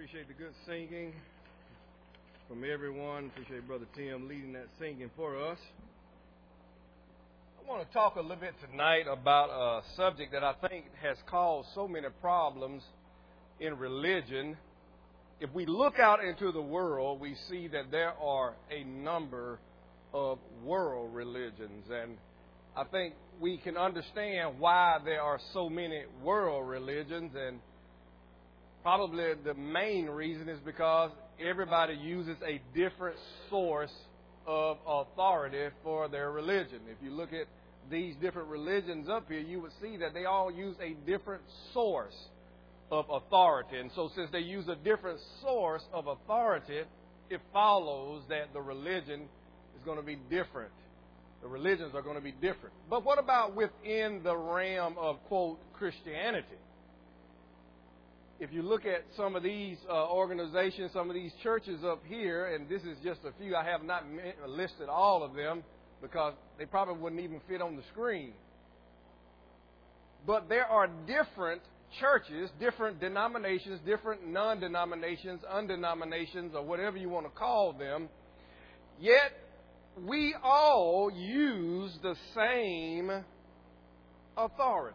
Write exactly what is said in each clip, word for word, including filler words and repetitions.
Appreciate the good singing from everyone. Appreciate Brother Tim leading that singing for us. I want to talk a little bit tonight about a subject that I think has caused so many problems in religion. If we look out into the world, we see that there are a number of world religions, and I think we can understand why there are so many world religions, and probably the main reason is because everybody uses a different source of authority for their religion. If you look at these different religions up here, you would see that they all use a different source of authority. And so since they use a different source of authority, it follows that the religion is going to be different. The religions are going to be different. But what about within the realm of, quote, Christianity? If you look at some of these uh, organizations, some of these churches up here, and this is just a few, I have not listed all of them because they probably wouldn't even fit on the screen. But there are different churches, different denominations, different non-denominations, undenominations, or whatever you want to call them, yet we all use the same authority.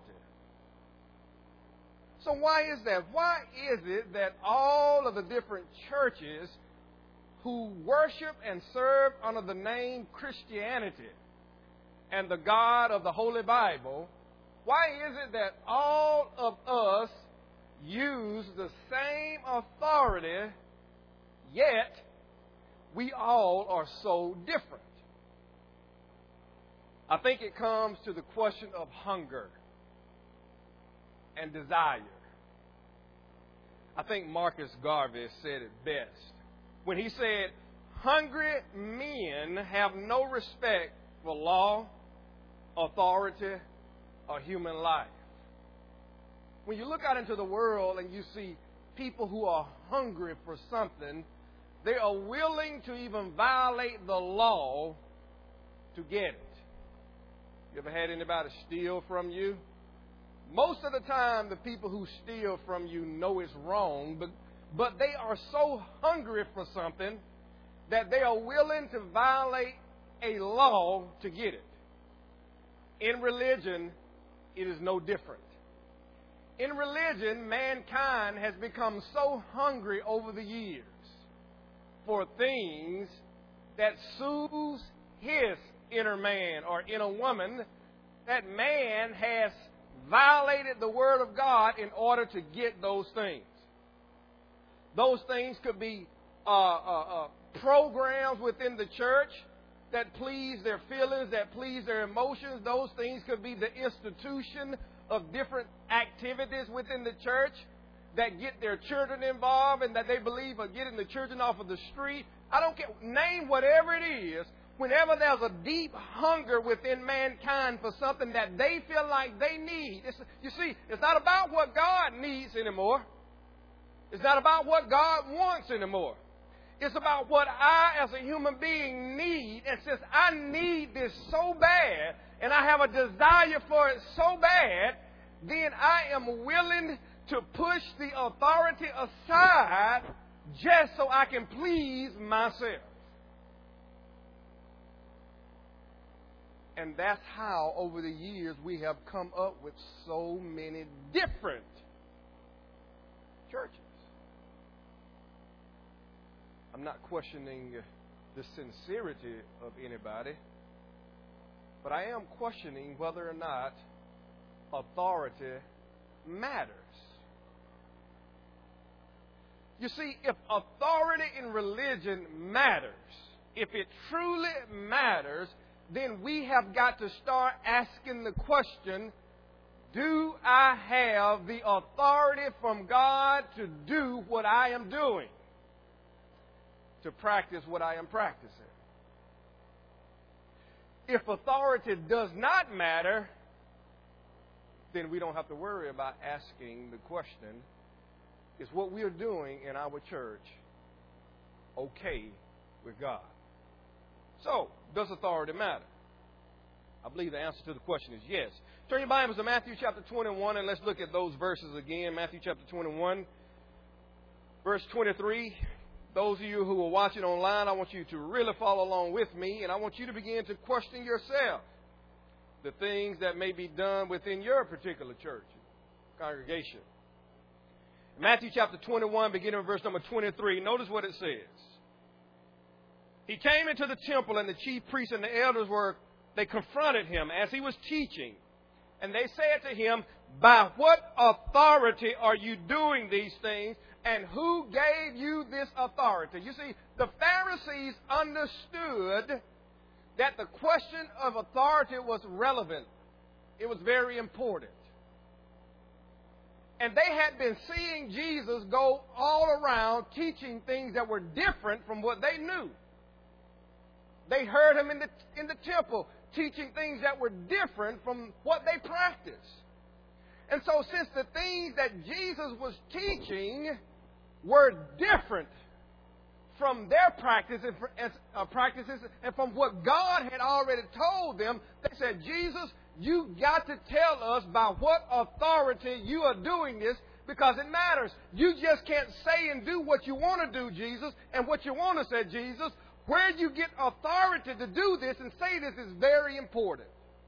So why is that? Why is it that all of the different churches who worship and serve under the name Christianity and the God of the Holy Bible, why is it that all of us use the same authority, yet we all are so different? I think it comes to the question of hunger and desire. I think Marcus Garvey said it best when he said, "Hungry men have no respect for law, authority, or human life." When you look out into the world and you see people who are hungry for something, they are willing to even violate the law to get it. You ever had anybody steal from you? Most of the time, the people who steal from you know it's wrong, but, but they are so hungry for something that they are willing to violate a law to get it. In religion, it is no different. In religion, mankind has become so hungry over the years for things that soothes his inner man or inner woman, that man has violated the Word of God in order to get those things. Those things could be uh, uh, uh, programs within the church that please their feelings, that please their emotions. Those things could be the institution of different activities within the church that get their children involved and that they believe are getting the children off of the street. I don't care. Name whatever it is. Whenever there's a deep hunger within mankind for something that they feel like they need. It's, you see, it's not about what God needs anymore. It's not about what God wants anymore. It's about what I as a human being need. And since I need this so bad, and I have a desire for it so bad, then I am willing to push the authority aside just so I can please myself. And that's how, over the years, we have come up with so many different churches. I'm not questioning the sincerity of anybody, but I am questioning whether or not authority matters. You see, if authority in religion matters, if it truly matters, then we have got to start asking the question, do I have the authority from God to do what I am doing? To practice what I am practicing? If authority does not matter, then we don't have to worry about asking the question, is what we are doing in our church okay with God? So, does authority matter? I believe the answer to the question is yes. Turn your Bibles to Matthew chapter twenty-one, and let's look at those verses again. Matthew chapter twenty-one. Verse twenty-three, those of you who are watching online, I want you to really follow along with me, and I want you to begin to question yourself the things that may be done within your particular church, congregation. Matthew chapter twenty-one, beginning with verse number twenty-three, notice what it says. He came into the temple, and the chief priests and the elders were, they confronted him as he was teaching. And they said to him, by what authority are you doing these things? And who gave you this authority? You see, the Pharisees understood that the question of authority was relevant. It was very important. And they had been seeing Jesus go all around teaching things that were different from what they knew. They heard him in the, in the temple teaching things that were different from what they practiced. And so since the things that Jesus was teaching were different from their practices, uh, practices and from what God had already told them, they said, Jesus, you got to tell us by what authority you are doing this, because it matters. You just can't say and do what you want to do, Jesus, and what you want to say, Jesus. Where you get authority to do this and say this is very important.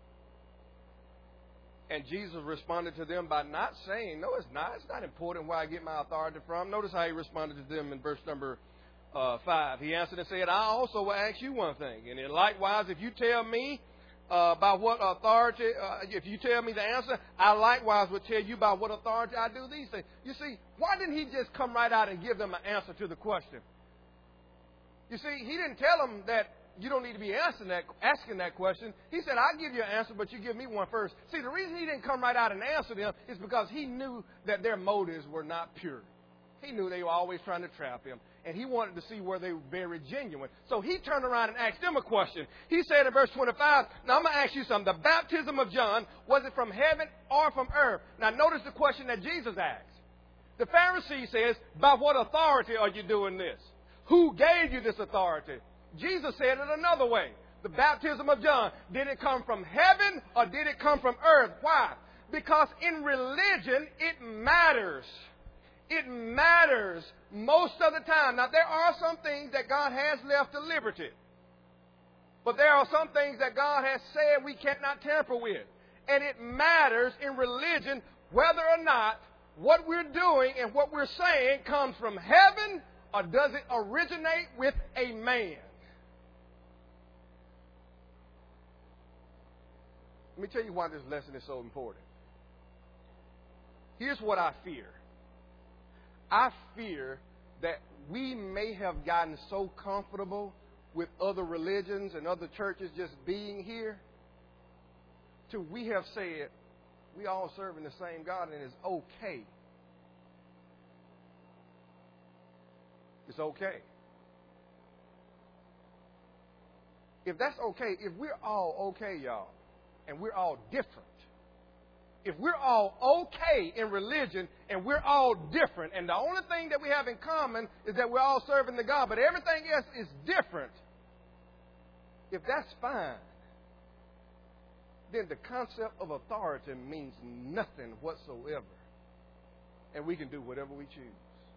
And Jesus responded to them by not saying, no, it's not. It's not important where I get my authority from. Notice how he responded to them in verse number uh, five. He answered and said, I also will ask you one thing. And then likewise, if you tell me uh, by what authority, uh, if you tell me the answer, I likewise will tell you by what authority I do these things. You see, why didn't he just come right out and give them an answer to the question? You see, he didn't tell them that you don't need to be answering that, asking that question. He said, I'll give you an answer, but you give me one first. See, the reason he didn't come right out and answer them is because he knew that their motives were not pure. He knew they were always trying to trap him, and he wanted to see where they were very genuine. So he turned around and asked them a question. He said in verse twenty-five, now I'm going to ask you something. The baptism of John, was it from heaven or from earth? Now notice the question that Jesus asked. The Pharisee says, by what authority are you doing this? Who gave you this authority? Jesus said it another way. The baptism of John, did it come from heaven or did it come from earth? Why? Because in religion, it matters. It matters most of the time. Now, there are some things that God has left to liberty. But there are some things that God has said we cannot tamper with. And it matters in religion whether or not what we're doing and what we're saying comes from heaven or does it originate with a man? Let me tell you why this lesson is so important. Here's what I fear. I fear that we may have gotten so comfortable with other religions and other churches just being here till we have said we all serving the same God and it's okay. It's okay. If that's okay, if we're all okay, y'all, and we're all different, if we're all okay in religion and we're all different, and the only thing that we have in common is that we're all serving the God, but everything else is different, if that's fine, then the concept of authority means nothing whatsoever. And we can do whatever we choose.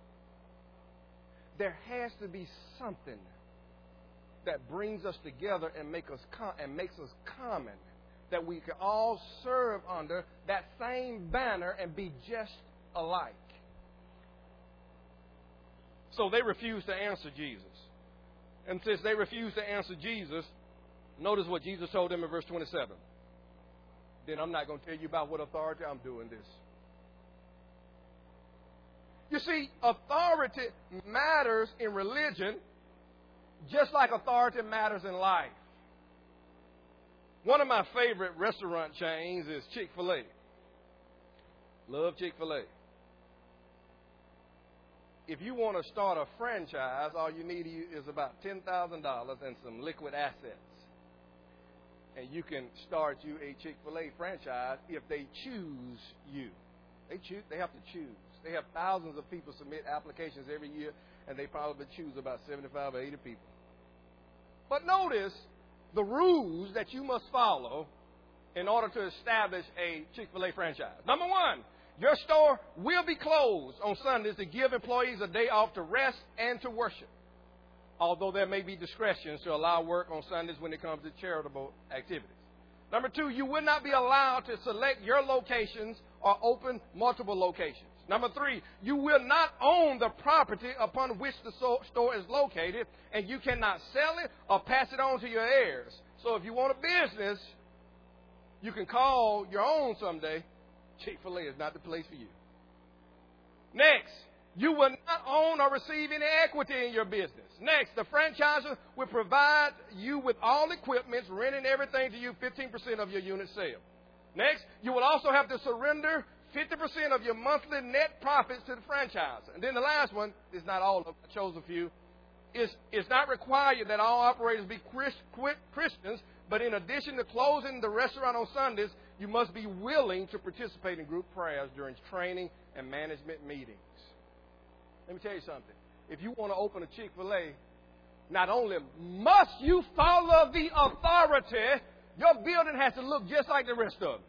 There has to be something that brings us together and make us com- and makes us common, that we can all serve under that same banner and be just alike. So they refused to answer Jesus. And since they refused to answer Jesus, notice what Jesus told them in verse twenty-seven. Then I'm not going to tell you about what authority I'm doing this. You see, authority matters in religion just like authority matters in life. One of my favorite restaurant chains is Chick-fil-A. Love Chick-fil-A. If you want to start a franchise, all you need is about ten thousand dollars and some liquid assets. And you can start you a Chick-fil-A franchise if they choose you. They choose. They have to choose. They have thousands of people submit applications every year, and they probably choose about seventy-five or eighty people. But notice the rules that you must follow in order to establish a Chick-fil-A franchise. Number one, Your store will be closed on Sundays to give employees a day off to rest and to worship, although there may be discretions to allow work on Sundays when it comes to charitable activities. Number two, you will not be allowed to select your locations or open multiple locations. Number three, you will not own the property upon which the store is located, and you cannot sell it or pass it on to your heirs. So if you want a business, you can call your own someday. Chick-fil-A is not the place for you. Next, you will not own or receive any equity in your business. Next, the franchisor will provide you with all equipment, renting everything to you, fifteen percent of your unit sale. Next, you will also have to surrender fifty percent of your monthly net profits to the franchisor. And then the last one, is not all of them, I chose a few, is it's not required that all operators be Christians, but in addition to closing the restaurant on Sundays, you must be willing to participate in group prayers during training and management meetings. Let me tell you something. If you want to open a Chick-fil-A, not only must you follow the authority, your building has to look just like the rest of them.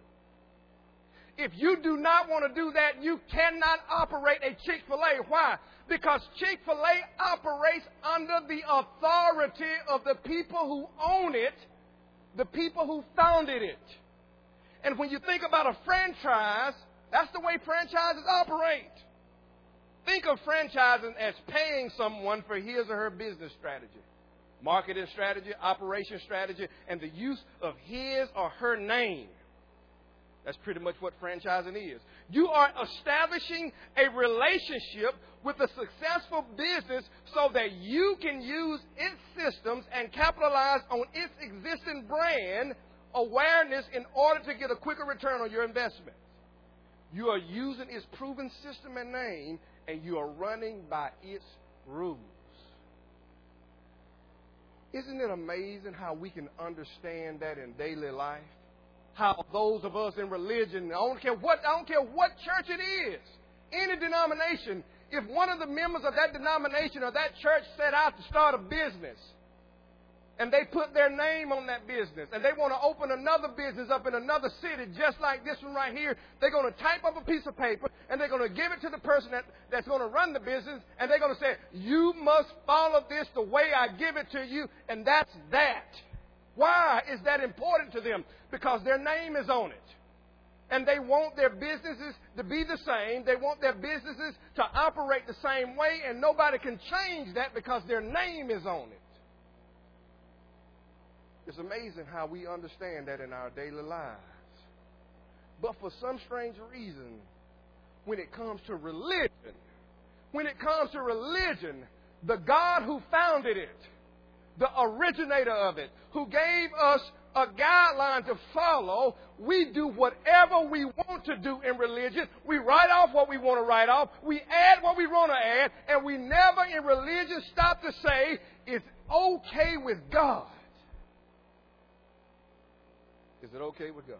If you do not want to do that, you cannot operate a Chick-fil-A. Why? Because Chick-fil-A operates under the authority of the people who own it, the people who founded it. And when you think about a franchise, that's the way franchises operate. Think of franchising as paying someone for his or her business strategy, marketing strategy, operation strategy, and the use of his or her name. That's pretty much what franchising is. You are establishing a relationship with a successful business so that you can use its systems and capitalize on its existing brand awareness in order to get a quicker return on your investment. You are using its proven system and name, and you are running by its rules. Isn't it amazing how we can understand that in daily life? How those of us in religion, I don't care what, I don't care what church it is, any denomination, if one of the members of that denomination or that church set out to start a business, and they put their name on that business, and they want to open another business up in another city just like this one right here, they're going to type up a piece of paper, and they're going to give it to the person that, that's going to run the business, and they're going to say, you must follow this the way I give it to you, and that's that. Why is that important to them? Because their name is on it. And they want their businesses to be the same. They want their businesses to operate the same way, and nobody can change that because their name is on it. It's amazing how we understand that in our daily lives. But for some strange reason, when it comes to religion, when it comes to religion, the God who founded it, the originator of it, who gave us a guideline to follow, we do whatever we want to do in religion. We write off what we want to write off. We add what we want to add. And we never in religion stop to say, it's okay with God. Is it okay with God?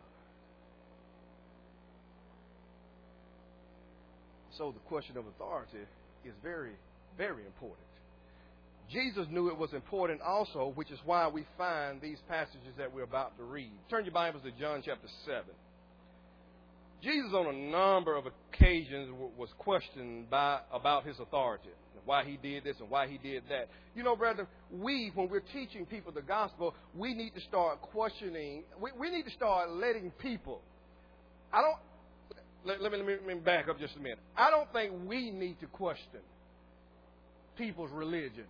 So the question of authority is very, very important. Jesus knew it was important also, which is why we find these passages that we're about to read. Turn your Bibles to John chapter seven. Jesus on a number of occasions was questioned by, about his authority, why he did this and why he did that. You know, brother, we, when we're teaching people the gospel, we need to start questioning. We, we need to start letting people. I don't, let, let, me, let me back up just a minute. I don't think we need to question people's religion.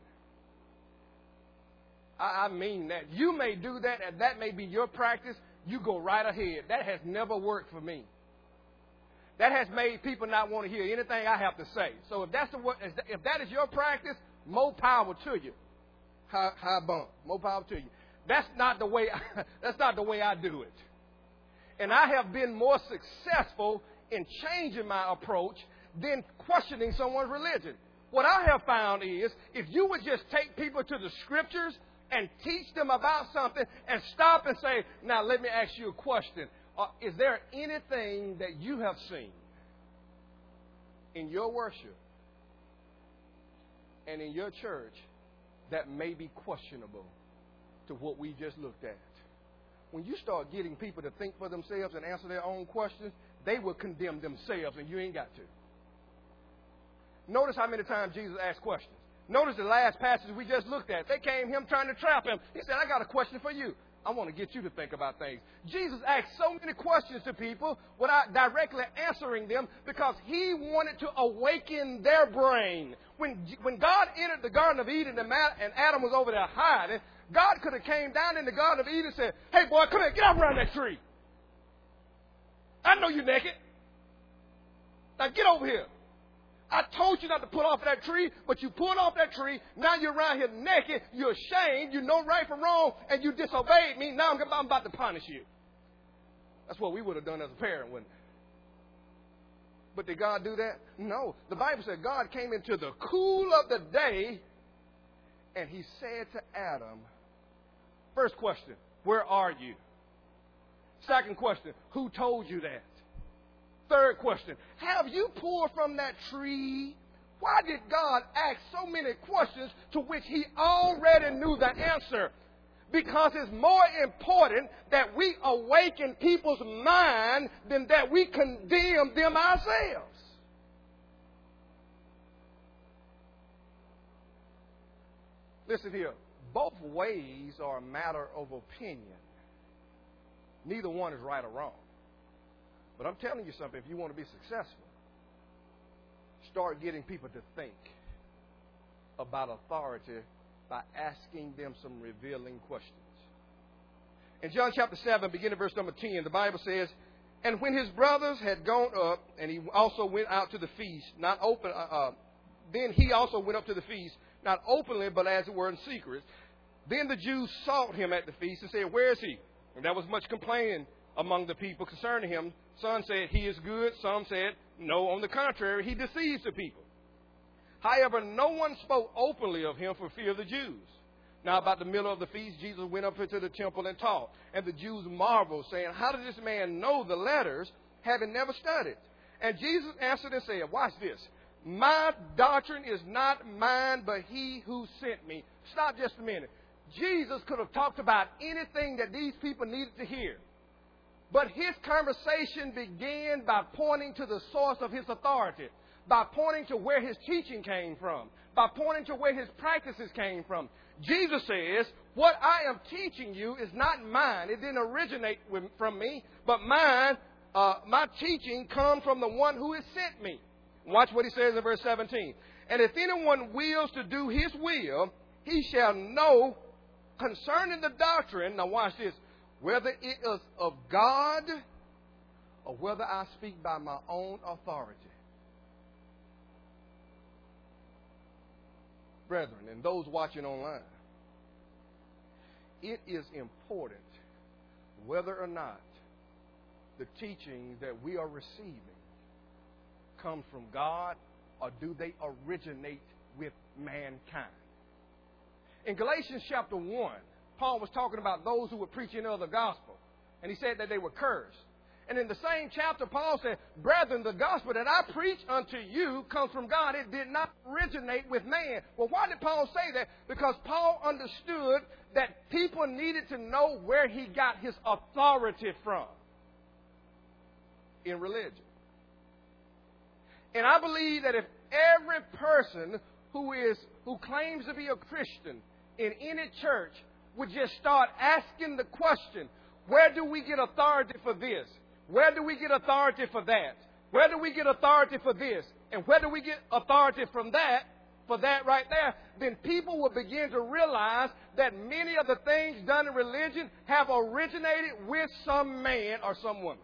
I mean that. You may do that, and that may be your practice. You go right ahead. That has never worked for me. That has made people not want to hear anything I have to say. So if that's the if that is your practice, more power to you. High, high bump. More power to you. That's not the way. I, that's not the way I do it. And I have been more successful in changing my approach than questioning someone's religion. What I have found is, if you would just take people to the scriptures and teach them about something and stop and say, now let me ask you a question. Uh, is there anything that you have seen in your worship and in your church that may be questionable to what we just looked at? when you start getting people to think for themselves and answer their own questions, they will condemn themselves, and you ain't got to. Notice how many times Jesus asked questions. Notice the last passage we just looked at. They came him trying to trap him. He said, I got a question for you. I want to get you to think about things. Jesus asked so many questions to people without directly answering them because he wanted to awaken their brain. When, when God entered the Garden of Eden and Adam was over there hiding, God could have came down in the Garden of Eden and said, hey, boy, come here, get up around that tree. I know you're naked. Now get over here. I told you not to pull off that tree, but you pulled off that tree. Now you're around here naked. You're ashamed. You know right from wrong, and you disobeyed me. Now I'm, I'm about to punish you. That's what we would have done as a parent, wouldn't it? But did God do that? No. The Bible said God came into the cool of the day, and he said to Adam, first question, where are you? Second question, who told you that? Third question, have you pulled from that tree? Why did God ask so many questions to which he already knew the answer? Because it's more important that we awaken people's mind than that we condemn them ourselves. Listen here, both ways are a matter of opinion. Neither one is right or wrong. But I'm telling you something, if you want to be successful, start getting people to think about authority by asking them some revealing questions. In John chapter seven, beginning verse number ten, the Bible says, and when his brothers had gone up, and he also went out to the feast, not open, uh, uh, then he also went up to the feast, not openly, but as it were in secret. Then the Jews sought him at the feast and said, where is he? And there was much complaining among the people concerning him. Some said he is good. Some said, no, on the contrary, he deceives the people. However, no one spoke openly of him for fear of the Jews. Now, about the middle of the feast, Jesus went up into the temple and taught. And the Jews marveled, saying, how did this man know the letters, having never studied? And Jesus answered and said, watch this. My doctrine is not mine, but he who sent me. Stop just a minute. Jesus could have talked about anything that these people needed to hear. But his conversation began by pointing to the source of his authority, by pointing to where his teaching came from, by pointing to where his practices came from. Jesus says, what I am teaching you is not mine. It didn't originate with, from me, but mine, uh, my teaching comes from the one who has sent me. Watch what he says in verse seventeen. And if anyone wills to do his will, he shall know concerning the doctrine, now watch this, whether it is of God or whether I speak by my own authority. Brethren, and those watching online, it is important whether or not the teachings that we are receiving come from God or do they originate with mankind. In Galatians chapter one, Paul was talking about those who were preaching another gospel. And he said that they were cursed. And in the same chapter, Paul said, brethren, the gospel that I preach unto you comes from God. It did not originate with man. Well, why did Paul say that? Because Paul understood that people needed to know where he got his authority from in religion. And I believe that if every person who is who claims to be a Christian in any church would just start asking the question, where do we get authority for this? Where do we get authority for that? Where do we get authority for this? And where do we get authority from that, for that right there? Then people will begin to realize that many of the things done in religion have originated with some man or some woman.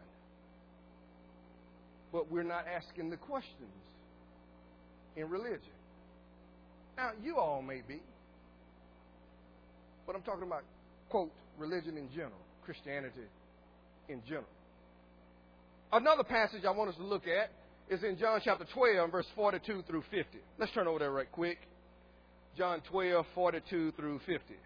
But we're not asking the questions in religion. Now, you all may be. But I'm talking about, quote, religion in general, Christianity in general. Another passage I want us to look at is in John chapter twelve, verse forty-two through fifty. Let's turn over there right quick. John twelve, forty-two through fifty.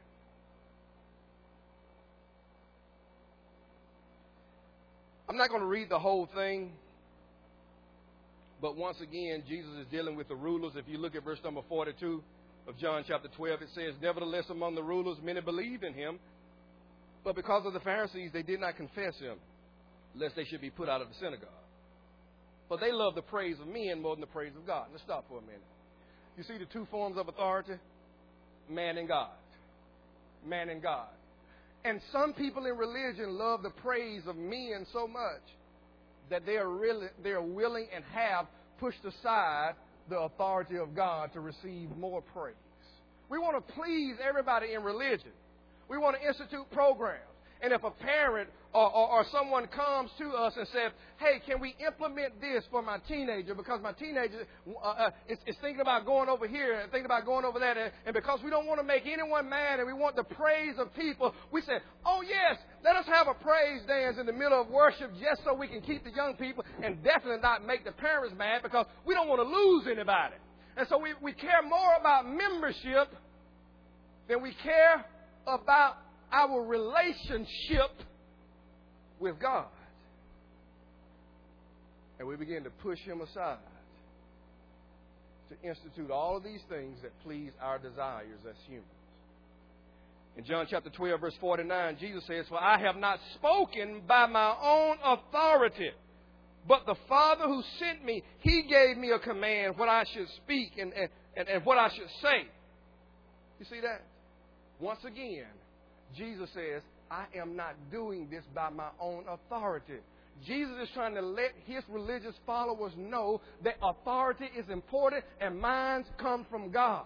I'm not going to read the whole thing. But once again, Jesus is dealing with the rulers. If you look at verse number forty-two of John chapter twelve, it says, nevertheless, among the rulers, many believed in him. But because of the Pharisees, they did not confess him, lest they should be put out of the synagogue. For they love the praise of men more than the praise of God. Let's stop for a minute. You see the two forms of authority? Man and God. Man and God. And some people in religion love the praise of men so much that they are really they are willing and have pushed aside the authority of God to receive more praise. We want to please everybody in religion. We want to institute programs. And if a parent or, or, or someone comes to us and says, hey, can we implement this for my teenager? Because my teenager uh, uh, is, is thinking about going over here and thinking about going over there. And, and because we don't want to make anyone mad and we want the praise of people, we say, oh, yes, let us have a praise dance in the middle of worship just so we can keep the young people and definitely not make the parents mad because we don't want to lose anybody. And so we, we care more about membership than we care about our relationship with God. And we begin to push him aside to institute all of these things that please our desires as humans. In John chapter twelve, verse forty-nine, Jesus says, for I have not spoken by my own authority, but the Father who sent me, he gave me a command what I should speak and, and, and what I should say. You see that? Once again, Jesus says, I am not doing this by my own authority. Jesus is trying to let his religious followers know that authority is important and mine comes from God.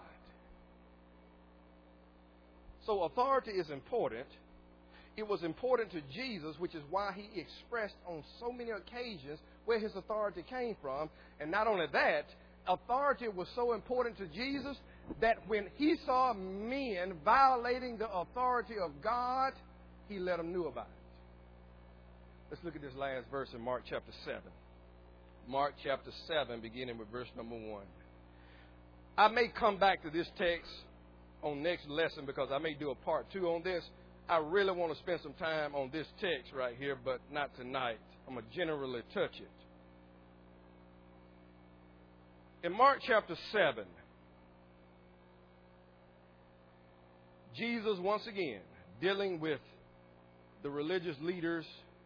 So authority is important. It was important to Jesus, which is why he expressed on so many occasions where his authority came from. And not only that, authority was so important to Jesus that when he saw men violating the authority of God, he let them know about it. Let's look at this last verse in Mark chapter seven. Mark chapter seven, beginning with verse number one. I may come back to this text on next lesson because I may do a part two on this. I really want to spend some time on this text right here, but not tonight. I'm going to generally touch it. In Mark chapter seven, Jesus, once again, dealing with the religious leaders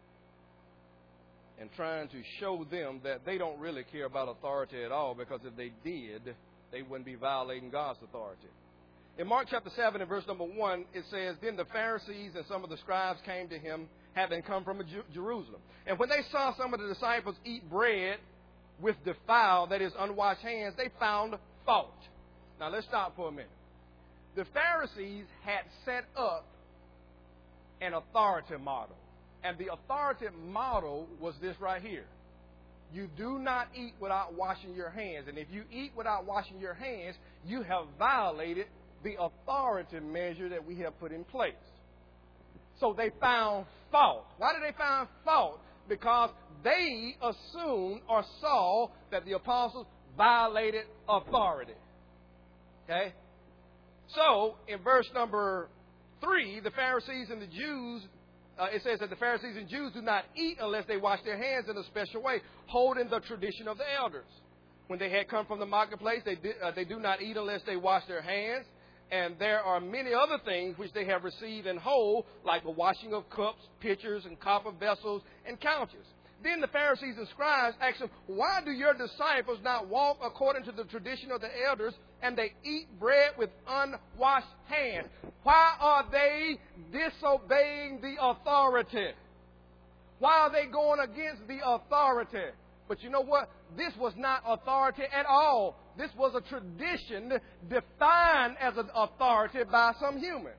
and trying to show them that they don't really care about authority at all, because if they did, they wouldn't be violating God's authority. In Mark chapter seven and verse number one, it says, then the Pharisees and some of the scribes came to him, having come from Jerusalem. And when they saw some of the disciples eat bread with defiled, that is, unwashed hands, they found fault. Now let's stop for a minute. The Pharisees had set up an authority model. And the authority model was this right here. You do not eat without washing your hands. And if you eat without washing your hands, you have violated the authority measure that we have put in place. So they found fault. Why did they find fault? Because they assumed or saw that the apostles violated authority. Okay? So, in verse number three, the Pharisees and the Jews, uh, it says that the Pharisees and Jews do not eat unless they wash their hands in a special way, holding the tradition of the elders. When they had come from the marketplace, they, did, uh, they do not eat unless they wash their hands. And there are many other things which they have received and hold, like the washing of cups, pitchers, and copper vessels, and couches. Then the Pharisees and scribes asked him, why do your disciples not walk according to the tradition of the elders, and they eat bread with unwashed hands? Why are they disobeying the authority? Why are they going against the authority? But you know what? This was not authority at all. This was a tradition defined as an authority by some human.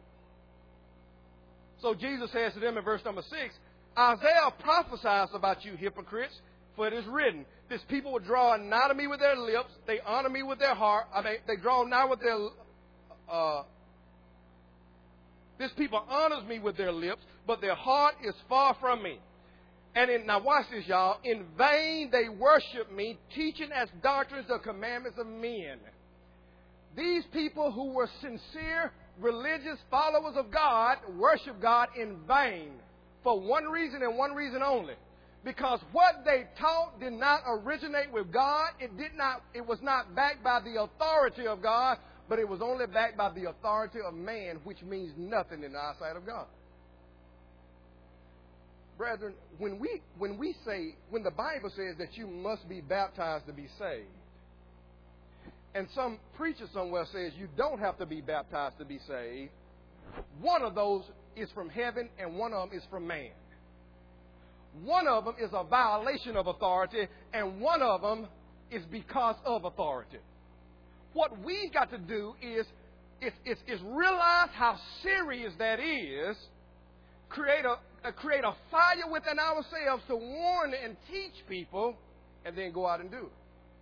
So Jesus says to them in verse number six, Isaiah prophesies about you hypocrites, for it is written, this people will draw nigh to me with their lips, they honor me with their heart, I mean, they draw nigh with their, uh, this people honors me with their lips, but their heart is far from me. And in, now watch this, y'all. In vain they worship me, teaching as doctrines the commandments of men. These people who were sincere, religious followers of God worship God in vain. For one reason and one reason only. Because what they taught did not originate with God. It did not, it was not backed by the authority of God, but it was only backed by the authority of man, which means nothing in the eyesight of God. brethren, when we when we say, when the Bible says that you must be baptized to be saved, and some preacher somewhere says you don't have to be baptized to be saved, one of those is from heaven and one of them is from man. One of them is a violation of authority and one of them is because of authority. What we've got to do is, is, is, is realize how serious that is, create a, a, create a fire within ourselves to warn and teach people, and then go out and do it.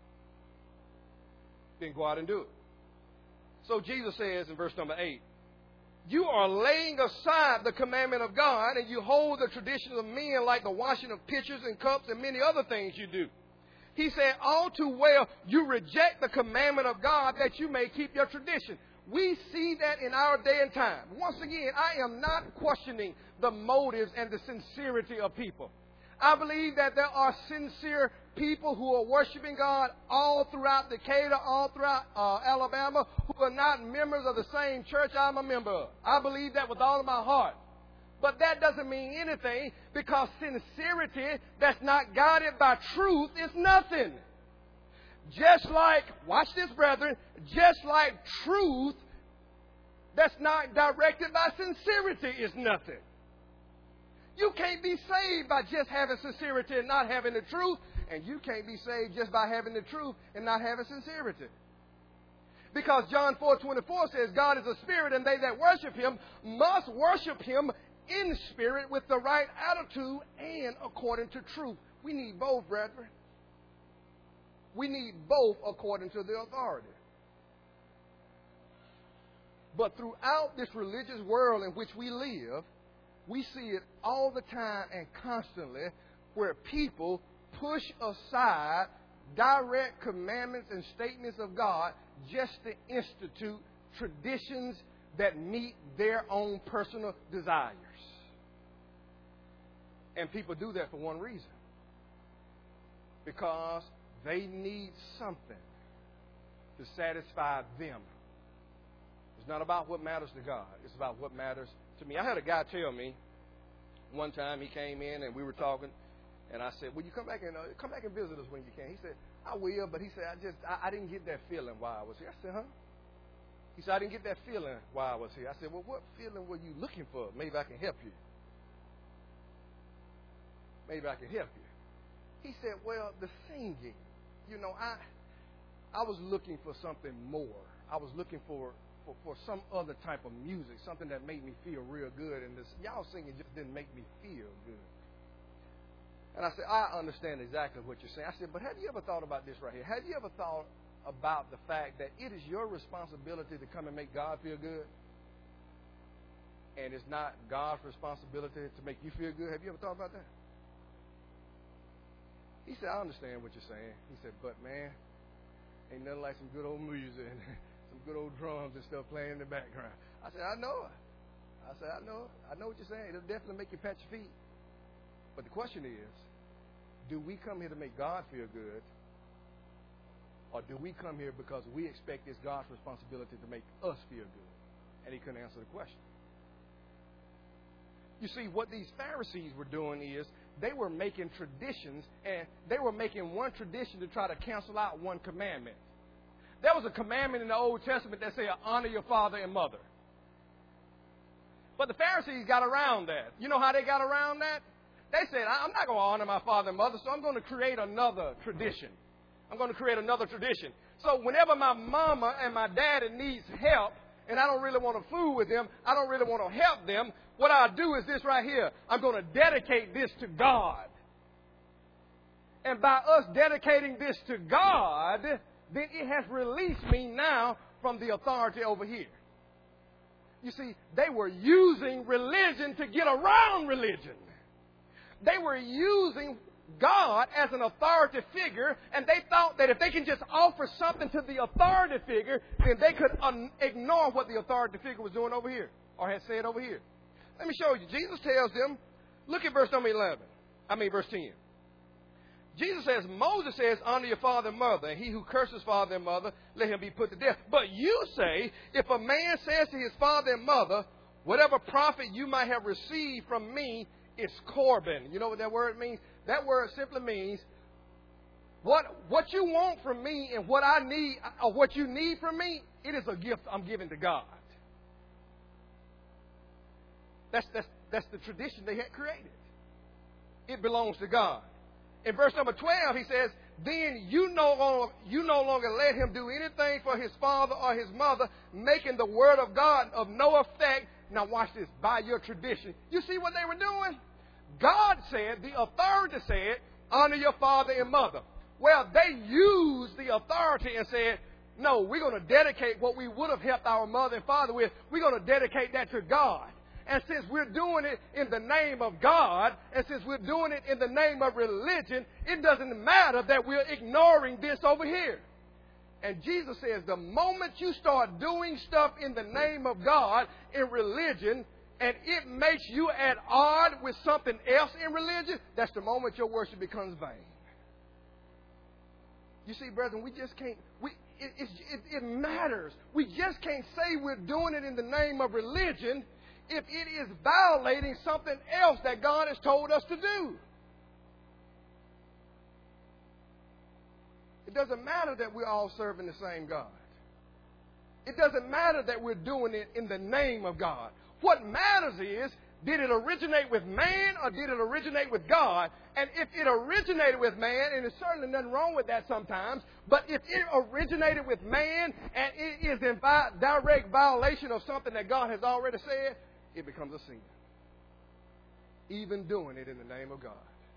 Then go out and do it. So Jesus says in verse number eight, you are laying aside the commandment of God and you hold the traditions of men like the washing of pitchers and cups and many other things you do. He said, all too well, you reject the commandment of God that you may keep your tradition. We see that in our day and time. Once again, I am not questioning the motives and the sincerity of people. I believe that there are sincere people who are worshiping God all throughout Decatur, all throughout uh, Alabama, who are not members of the same church I'm a member of. I believe that with all of my heart. But that doesn't mean anything, because sincerity that's not guided by truth is nothing. Just like, watch this, brethren, just like truth that's not directed by sincerity is nothing. You can't be saved by just having sincerity and not having the truth. And you can't be saved just by having the truth and not having sincerity. Because John four twenty-four says God is a spirit and they that worship him must worship him in spirit with the right attitude and according to truth. We need both, brethren. We need both according to the authority. But throughout this religious world in which we live, we see it all the time and constantly where people push aside direct commandments and statements of God just to institute traditions that meet their own personal desires. And people do that for one reason. Because they need something to satisfy them. It's not about what matters to God. It's about what matters to me. I had a guy tell me one time, he came in and we were talking, and I said, "Will you come back and uh, come back and visit us when you can?" He said, "I will," but he said, "I just I, I didn't get that feeling while I was here." I said, "Huh?" He said, "I didn't get that feeling while I was here." I said, "Well, what feeling were you looking for? Maybe I can help you. Maybe I can help you." He said, "Well, the singing, you know, I I was looking for something more. I was looking for." For, for some other type of music, something that made me feel real good, and this y'all singing just didn't make me feel good." And I said, "I understand exactly what you're saying." I said, "But have you ever thought about this right here? Have you ever thought about the fact that it is your responsibility to come and make God feel good, and it's not God's responsibility to make you feel good? Have you ever thought about that?" He said, "I understand what you're saying." He said, "But man, ain't nothing like some good old music and some good old drums and stuff playing in the background." I said, "I know it. I said, I know it. I know what you're saying. It'll definitely make you pat your feet. But the question is, do we come here to make God feel good? Or do we come here because we expect it's God's responsibility to make us feel good?" And he couldn't answer the question. You see, what these Pharisees were doing is they were making traditions, and they were making one tradition to try to cancel out one commandment. There was a commandment in the Old Testament that said, honor your father and mother. But the Pharisees got around that. You know how they got around that? They said, I'm not going to honor my father and mother, so I'm going to create another tradition. I'm going to create another tradition. So whenever my mama and my daddy needs help, and I don't really want to fool with them, I don't really want to help them, what I'll do is this right here. I'm going to dedicate this to God. And by us dedicating this to God, then it has released me now from the authority over here. You see, they were using religion to get around religion. They were using God as an authority figure, and they thought that if they can just offer something to the authority figure, then they could un- ignore what the authority figure was doing over here, or had said over here. Let me show you. Jesus tells them, look at verse number eleven. I mean, verse ten. Jesus says, Moses says, honor your father and mother, and he who curses father and mother, let him be put to death. But you say, if a man says to his father and mother, whatever profit you might have received from me It's Corban. You know what that word means? That word simply means what what you want from me and what I need, or what you need from me, it is a gift I'm giving to God. That's that's that's the tradition they had created. It belongs to God. In verse number twelve, he says, then you no longer you no longer let him do anything for his father or his mother, making the word of God of no effect. Now watch this, by your tradition. You see what they were doing? God said, the authority said, honor your father and mother. Well, they used the authority and said, no, we're going to dedicate what we would have helped our mother and father with. We're going to dedicate that to God. And since we're doing it in the name of God, and since we're doing it in the name of religion, it doesn't matter that we're ignoring this over here. And Jesus says the moment you start doing stuff in the name of God in religion, and it makes you at odds with something else in religion, that's the moment your worship becomes vain. You see, brethren, we just can't, we, it, it, it, it matters. We just can't say we're doing it in the name of religion if it is violating something else that God has told us to do. It doesn't matter that we're all serving the same God. It doesn't matter that we're doing it in the name of God. What matters is, did it originate with man or did it originate with God? And if it originated with man, and there's certainly nothing wrong with that sometimes, but if it originated with man and it is in vi- direct violation of something that God has already said, it becomes a sin. Even doing it in the name of God.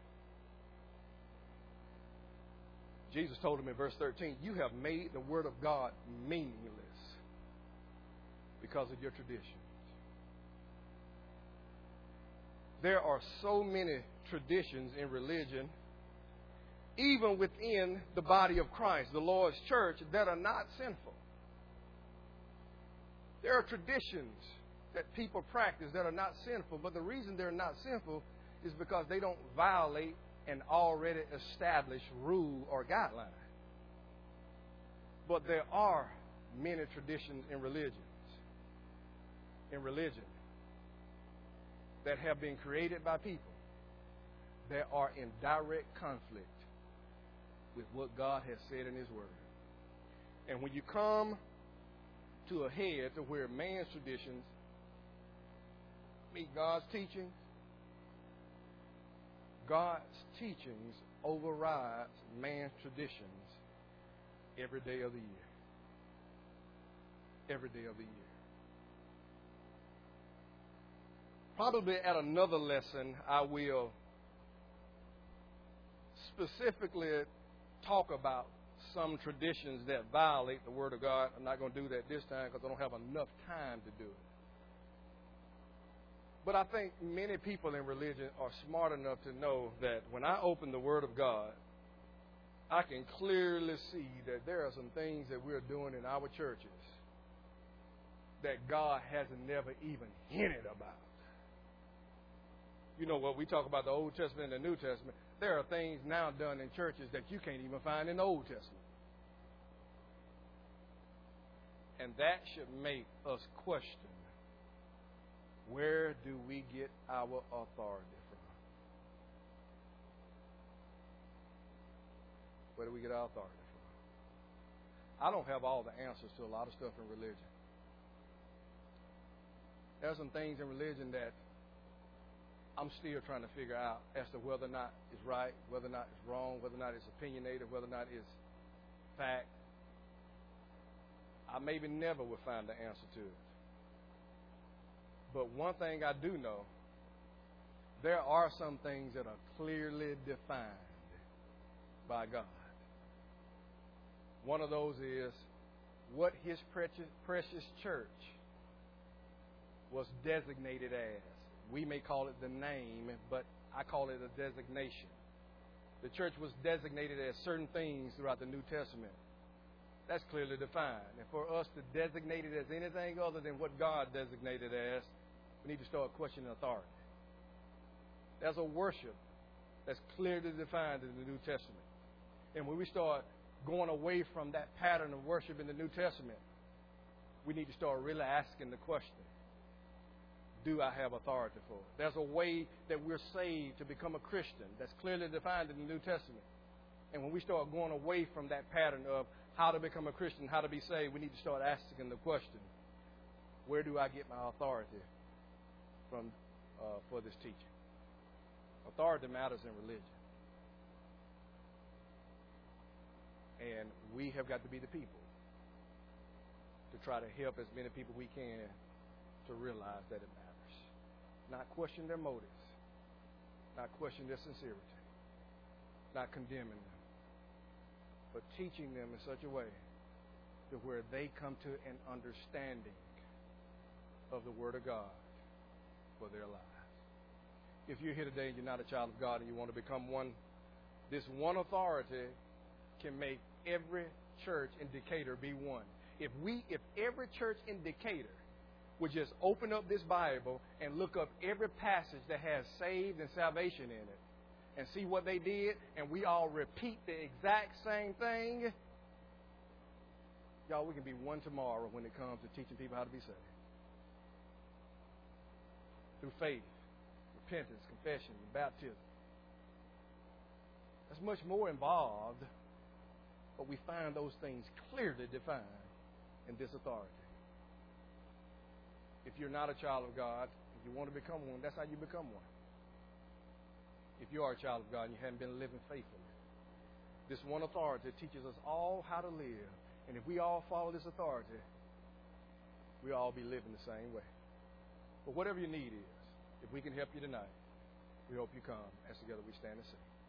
Jesus told him in verse thirteen, you have made the word of God meaningless because of your traditions. There are so many traditions in religion, even within the body of Christ, the Lord's church, that are not sinful. There are traditions that people practice that are not sinful, but the reason they're not sinful is because they don't violate an already established rule or guideline. But there are many traditions in religions, in religion, that have been created by people that are in direct conflict with what God has said in His Word. And when you come to a head to where man's traditions meet God's teachings, God's teachings overrides man's traditions every day of the year. Every day of the year. Probably at another lesson, I will specifically talk about some traditions that violate the Word of God. I'm not going to do that this time because I don't have enough time to do it. But I think many people in religion are smart enough to know that when I open the Word of God, I can clearly see that there are some things that we're doing in our churches that God hasn't never even hinted about. You know what, we talk about the Old Testament and the New Testament. There are things now done in churches that you can't even find in the Old Testament. And that should make us question, where do we get our authority from? Where do we get our authority from? I don't have all the answers to a lot of stuff in religion. There are some things in religion that I'm still trying to figure out as to whether or not it's right, whether or not it's wrong, whether or not it's opinionated, whether or not it's fact. I maybe never will find the answer to it. But one thing I do know, there are some things that are clearly defined by God. One of those is what His precious, precious church was designated as. We may call it the name, but I call it a designation. The church was designated as certain things throughout the New Testament. That's clearly defined. And for us to designate it as anything other than what God designated as, we need to start questioning authority. There's a worship that's clearly defined in the New Testament. And when we start going away from that pattern of worship in the New Testament, we need to start really asking the question, do I have authority for? There's a way that we're saved to become a Christian that's clearly defined in the New Testament. And when we start going away from that pattern of how to become a Christian, how to be saved, we need to start asking the question, where do I get my authority from uh, for this teaching? Authority matters in religion. And we have got to be the people to try to help as many people we can to realize that it matters. Not question their motives, not question their sincerity, not condemning them, but teaching them in such a way to where they come to an understanding of the Word of God for their lives. If you're here today and you're not a child of God and you want to become one, this one authority can make every church in Decatur be one. If we, if every church in Decatur would just open up this Bible and look up every passage that has saved and salvation in it and see what they did, and we all repeat the exact same thing, y'all, we can be one tomorrow when it comes to teaching people how to be saved. Through faith, repentance, confession, and baptism. There's much more involved, but we find those things clearly defined in this authority. If you're not a child of God, and you want to become one, that's how you become one. If you are a child of God and you haven't been living faithfully, this one authority teaches us all how to live. And if we all follow this authority, we all be living the same way. But whatever your need is, if we can help you tonight, we hope you come as together we stand and sing.